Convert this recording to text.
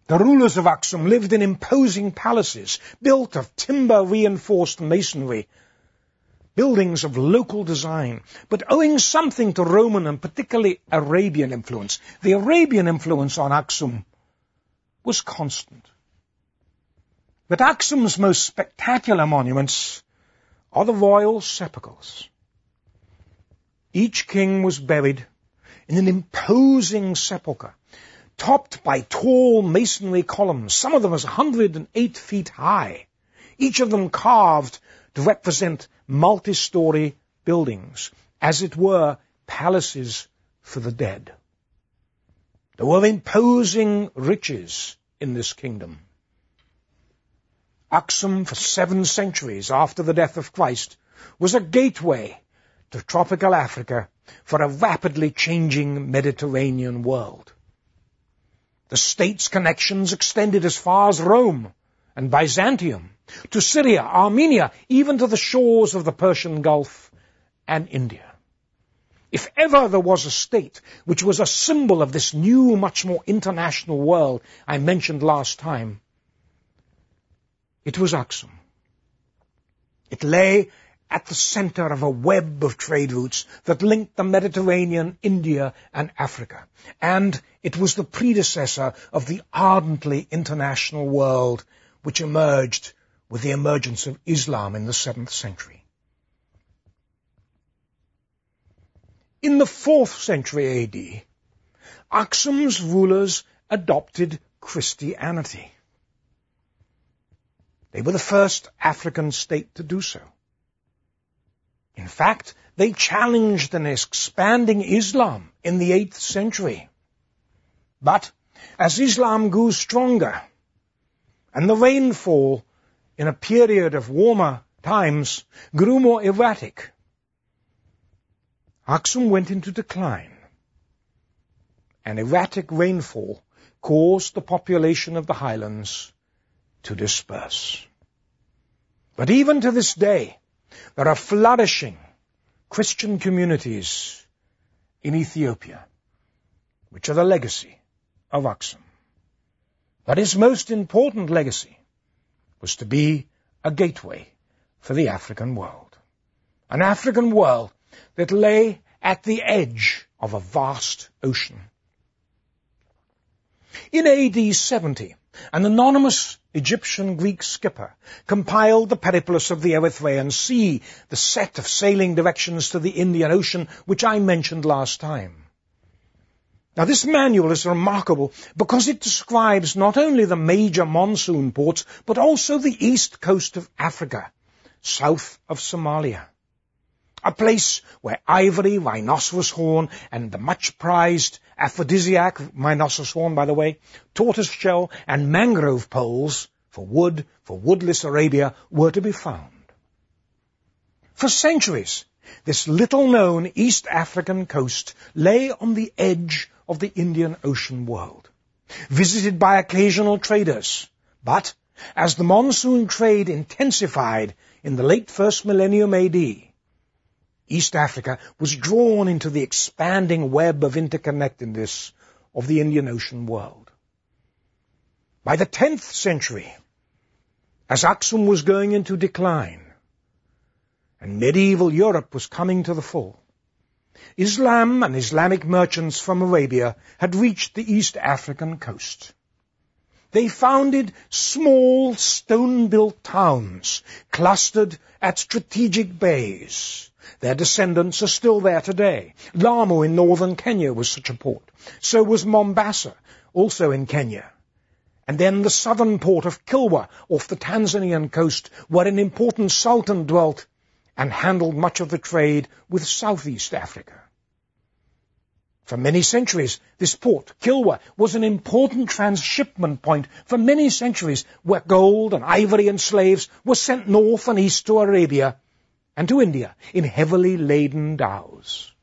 The rulers of Aksum lived in imposing palaces built of timber-reinforced masonry, buildings of local design, but owing something to Roman and particularly Arabian influence. The Arabian influence on Aksum was constant. But Aksum's most spectacular monuments are the royal sepulchres. Each king was buried in an imposing sepulchre, topped by tall masonry columns, some of them as 108 feet high, each of them carved to represent multi-story buildings, as it were palaces for the dead. There were imposing riches in this kingdom. Aksum, for 7 centuries after the death of Christ, was a gateway to tropical Africa for a rapidly changing Mediterranean world. The state's connections extended as far as Rome and Byzantium, to Syria, Armenia, even to the shores of the Persian Gulf and India. If ever there was a state which was a symbol of this new, much more international world I mentioned last time, it was Aksum. It lay at the center of a web of trade routes that linked the Mediterranean, India, and Africa. And it was the predecessor of the ardently international world which emerged with the emergence of Islam in the 7th century. In the 4th century AD, Aksum's rulers adopted Christianity. They were the first African state to do so. In fact, they challenged an expanding Islam in the 8th century. But as Islam grew stronger and the rainfall in a period of warmer times grew more erratic, Aksum went into decline. And erratic rainfall caused the population of the highlands to disperse. But even to this day, there are flourishing Christian communities in Ethiopia, which are the legacy of Aksum. But his most important legacy was to be a gateway for the African world. An African world that lay at the edge of a vast ocean. In AD 70, an anonymous Egyptian-Greek skipper compiled the Periplus of the Erythraean Sea, the set of sailing directions to the Indian Ocean, which I mentioned last time. Now, this manual is remarkable because it describes not only the major monsoon ports, but also the east coast of Africa, south of Somalia. A place where ivory, rhinoceros horn, and the much-prized aphrodisiac, rhinoceros horn, by the way, tortoise shell, and mangrove poles for wood, for woodless Arabia, were to be found. For centuries, this little-known East African coast lay on the edge of the Indian Ocean world, visited by occasional traders. But as the monsoon trade intensified in the late first millennium AD, East Africa was drawn into the expanding web of interconnectedness of the Indian Ocean world. By the 10th century, as Aksum was going into decline, and medieval Europe was coming to the full, Islam and Islamic merchants from Arabia had reached the East African coast. They founded small stone-built towns clustered at strategic bays. Their descendants are still there today. Lamu in northern Kenya was such a port. So was Mombasa, also in Kenya. And then the southern port of Kilwa off the Tanzanian coast, where an important sultan dwelt and handled much of the trade with Southeast Africa. For many centuries, this port, Kilwa, was an important transshipment point for many centuries, where gold and ivory and slaves were sent north and east to Arabia and to India in heavily laden dhows.